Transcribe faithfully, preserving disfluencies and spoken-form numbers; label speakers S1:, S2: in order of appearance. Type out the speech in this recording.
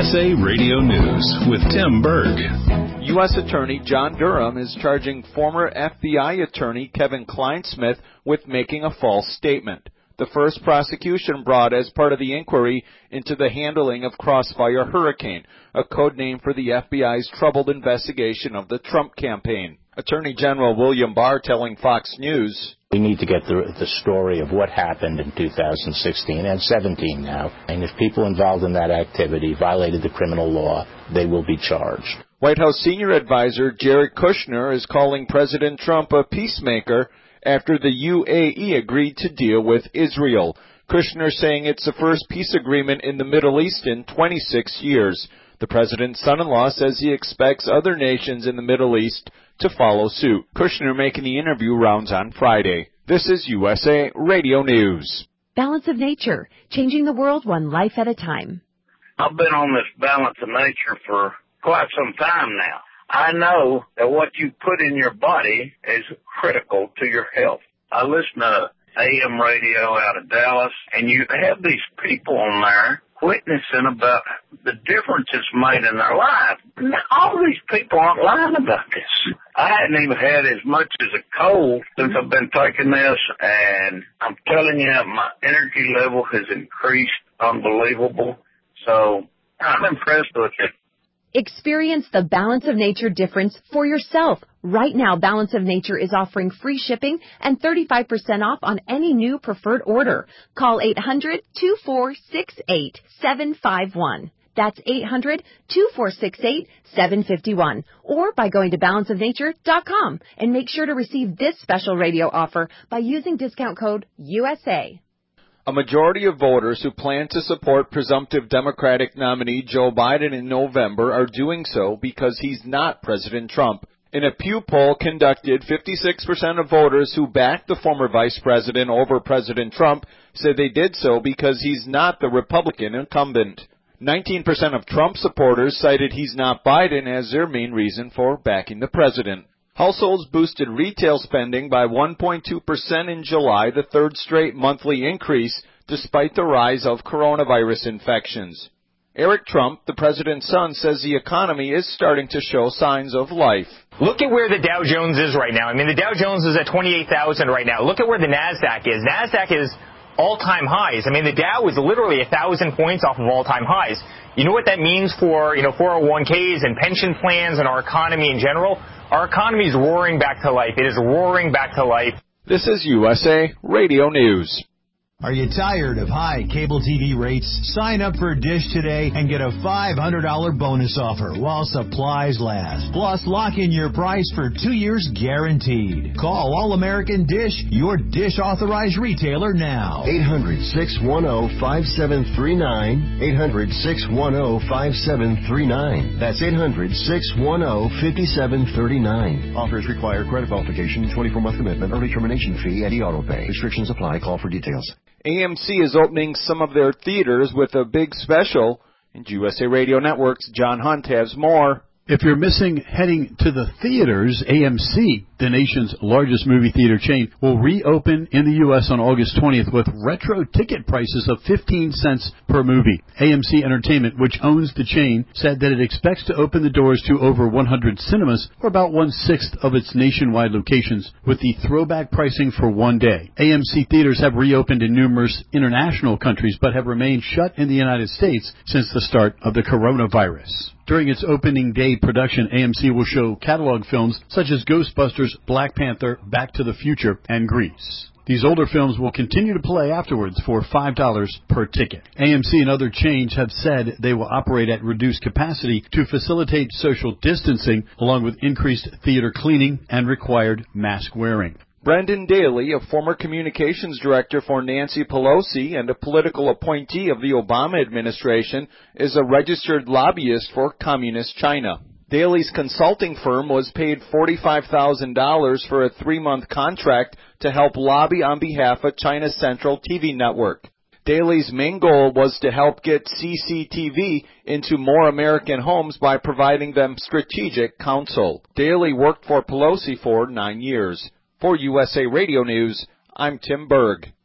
S1: S A Radio News with Tim Berg.
S2: U S Attorney John Durham is charging former F B I attorney Kevin Clinesmith with making a false statement. The first prosecution brought as part of the inquiry into the handling of Crossfire Hurricane, a code name for the F B I's troubled investigation of the Trump campaign. Attorney General William Barr telling Fox News,
S3: "We need to get the, the story of what happened in two thousand sixteen and seventeen now, and if people involved in that activity violated the criminal law, they will be charged."
S2: White House senior advisor Jared Kushner is calling President Trump a peacemaker after the U A E agreed to deal with Israel. Kushner saying it's the first peace agreement in the Middle East in twenty-six years. The president's son-in-law says he expects other nations in the Middle East to follow suit. Kushner making the interview rounds on Friday. This is U S A Radio News.
S4: Balance of Nature, changing the world one life at a time.
S5: I've been on this balance of nature for quite some time now. I know that what you put in your body is critical to your health. I listen to A M radio out of Dallas, and you have these people on there witnessing about the difference it's made in their life. Now, all these people aren't lying about this. I hadn't even had as much as a cold since I've been taking this, and I'm telling you, my energy level has increased unbelievable. So I'm impressed with it.
S4: Experience the Balance of Nature difference for yourself. Right now, Balance of Nature is offering free shipping and thirty-five percent off on any new preferred order. Call eight hundred, two four six eight, seven five one. That's eight hundred, two four six eight, seven five one. Or by going to balance of nature dot com and make sure to receive this special radio offer by using discount code U S A.
S2: A majority of voters who plan to support presumptive Democratic nominee Joe Biden in November are doing so because he's not President Trump. In a Pew poll conducted, fifty-six percent of voters who backed the former vice president over President Trump said they did so because he's not the Republican incumbent. nineteen percent of Trump supporters cited he's not Biden as their main reason for backing the president. Households boosted retail spending by one point two percent in July, the third straight monthly increase, despite the rise of coronavirus infections. Eric Trump, the president's son, says the economy is starting to show signs of life.
S6: Look at where the Dow Jones is right now. I mean, the Dow Jones is at twenty-eight thousand right now. Look at where the NASDAQ is. NASDAQ is all-time highs. I mean, the Dow is literally one thousand points off of all-time highs. You know what that means for, you know, four oh one k's and pension plans and our economy in general? Our economy is roaring back to life. It is roaring back to life.
S2: This is U S A Radio News.
S7: Are you tired of high cable T V rates? Sign up for Dish today and get a five hundred dollars bonus offer while supplies last. Plus, lock in your price for two years guaranteed. Call All-American Dish, your Dish authorized retailer now.
S8: eight hundred, six one zero, five seven three nine. eight hundred, six one zero, five seven three nine. That's eight hundred, six one zero, five seven three nine. Offers require credit qualification, twenty-four month commitment, early termination fee, and e-auto pay. Restrictions apply. Call for details.
S2: A M C is opening some of their theaters with a big special, and U S A Radio Network's John Hunt has more.
S9: If you're missing heading to the theaters, A M C, the nation's largest movie theater chain, will reopen in the U S on August twentieth with retro ticket prices of fifteen cents per movie. A M C Entertainment, which owns the chain, said that it expects to open the doors to over one hundred cinemas, or about one-sixth of its nationwide locations, with the throwback pricing for one day. A M C theaters have reopened in numerous international countries, but have remained shut in the United States since the start of the coronavirus. During its opening day production, A M C will show catalog films such as Ghostbusters, Black Panther, Back to the Future, and Grease. These older films will continue to play afterwards for five dollars per ticket. A M C and other chains have said they will operate at reduced capacity to facilitate social distancing, along with increased theater cleaning and required mask wearing.
S2: Brendan Daly, a former communications director for Nancy Pelosi and a political appointee of the Obama administration, is a registered lobbyist for Communist China. Daly's consulting firm was paid forty-five thousand dollars for a three-month contract to help lobby on behalf of China's Central T V network. Daly's main goal was to help get C C T V into more American homes by providing them strategic counsel. Daly worked for Pelosi for nine years. For U S A Radio News, I'm Tim Berg.